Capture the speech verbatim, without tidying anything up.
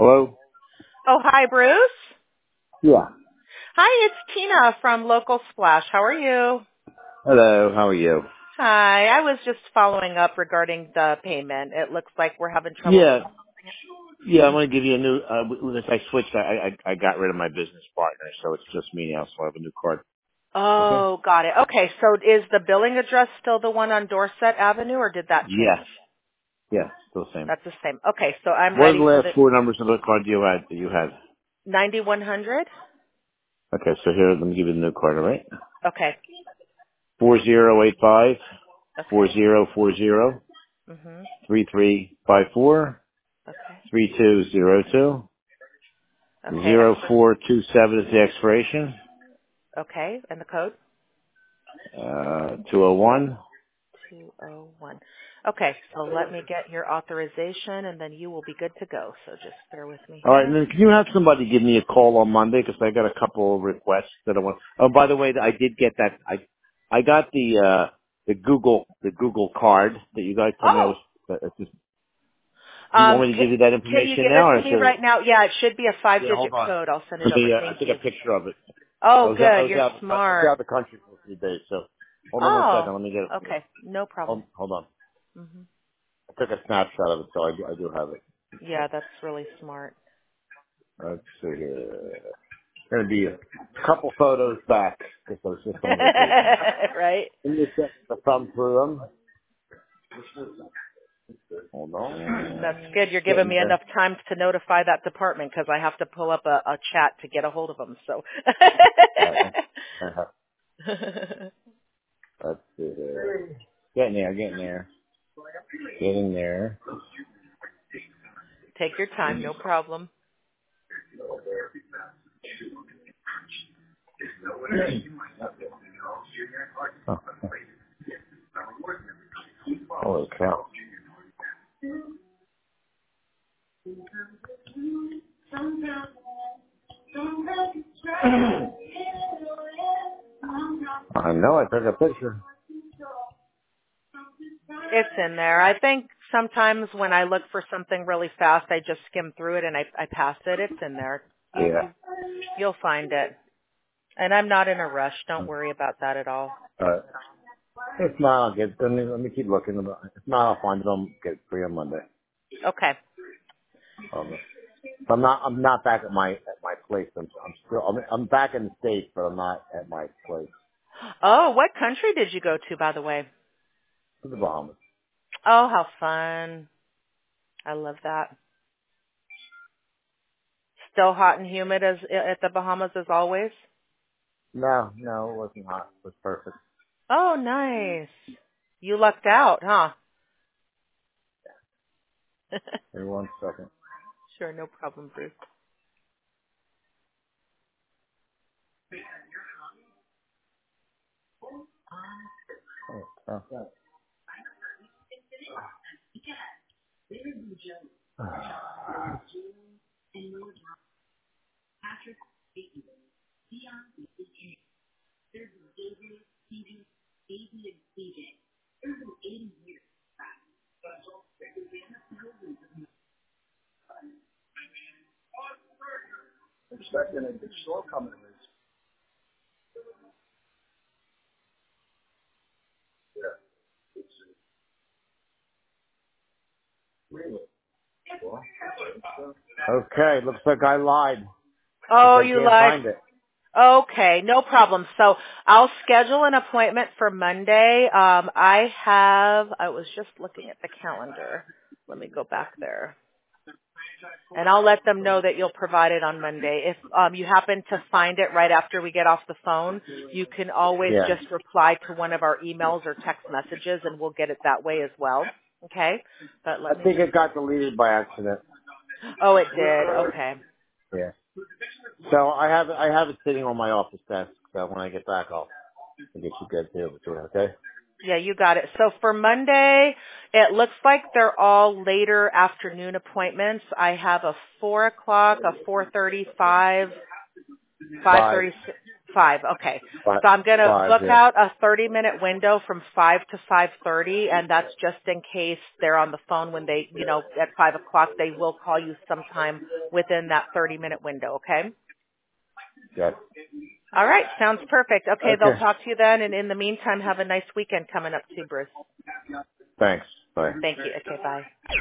Hello? Oh, hi, Bruce. Yeah. Hi, it's Tina from Local Splash. How are you? Hello, how are you? Hi, I was just following up regarding the payment. It looks like we're having trouble. Yeah. Yeah, I'm going to give you a new, uh, w- I switched, I, I, I got rid of my business partner, so it's just me now, so I have a new card. Okay? Oh, got it. Okay, so is the billing address still the one on Dorset Avenue, or did that Yes. change? Yes, still the same. That's the same. Okay, so I'm What are the ready for last the four numbers of the card you had, that you had? ninety-one hundred. Okay, so here, let me give you the new card, all right? Okay, Four zero eight five four okay. zero four zero Mhm. three three five four Okay. three two zero two Okay, zero expert. four two seven is the expiration. Okay, and the code? Uh, two oh one. two oh one. Okay, so let me get your authorization, and then you will be good to go. So just bear with me All right, and here. then can you have somebody give me a call on Monday because I got a couple of requests that I want. Oh, by the way, I did get that. I I got the uh the Google the Google card that you guys told me I was. Oh, That, it's just, do you want um, me to can, give you that can you information give now, it or to me should? right now? Yeah, it should be a Yeah, hold five-digit on. code. I'll send it Let me. over. Uh, I Thank took you. a picture of it. I Oh, was out, I good. was You're out I was smart. out of the country for a few days, so hold on one second. Oh, Let me get it for you. okay. No problem. Hold, hold on. Hmm. I took a snapshot of it, so I do, I do have it. Yeah, that's really smart. Let's see here. Going to be a couple photos back because I was just on vacation. Right? Let me set the thumb through them. Hold That's on. good. You're giving Getting me there. enough time to notify that department because I have to pull up a, a chat to get a hold of them. So. Uh, uh, let's see here. Getting there, getting there. Getting there. Take your time, no problem. Oh, holy cow. I know, I took a picture. It's in there. I think sometimes when I look for something really fast, I just skim through it and I, I pass it. It's in there. You, Yeah. you, you'll find it. And I'm not in a rush. Don't worry about that at all. Alright. If not, I'll get, let me, let me keep looking. If not, I'll find it on, get it free on Monday. Okay. Um, I'm not, I'm not back at my, at my place. I'm, I'm still, I'm, I'm back in the States, but I'm not at my place. Oh, what country did you go to, by the way? To the Bahamas. Oh, how fun. I love that. Still hot and humid as at the Bahamas as always? No, no, it wasn't hot. It was perfect. Oh, nice. You lucked out, huh? Give me one second. Sure, no problem, Bruce. Oh, oh. Expecting a big storm coming. Okay, looks like I lied. Because Oh, I you can't lied. find it. Okay, no problem. So I'll schedule an appointment for Monday. Um, I have, I was just looking at the calendar. Let me go back there. And I'll let them know that you'll provide it on Monday. If um, you happen to find it right after we get off the phone, you can always Yeah. just reply to one of our emails or text messages and we'll get it that way as well. Okay? But I let me think just, it got deleted by accident. oh, it did. Okay. Yeah. So I have it, I have it sitting on my office desk. So when I get back, I'll I'll get you guys to it. Okay. Yeah, you got it. So for Monday, it looks like they're all later afternoon appointments. I have a four o'clock, a four thirty-five, five Five. thirty, Five, okay. Five, So I'm going to five, book yeah. out a thirty minute window from five to five thirty, and that's just in case they're on the phone when they, you know, at five o'clock. They will call you sometime within that thirty minute window, okay? Yes. All right, sounds perfect. Okay, they'll Okay. talk to you then, and in the meantime, have a nice weekend coming up too, Bruce. Thanks. Bye. Thank you. Okay, bye.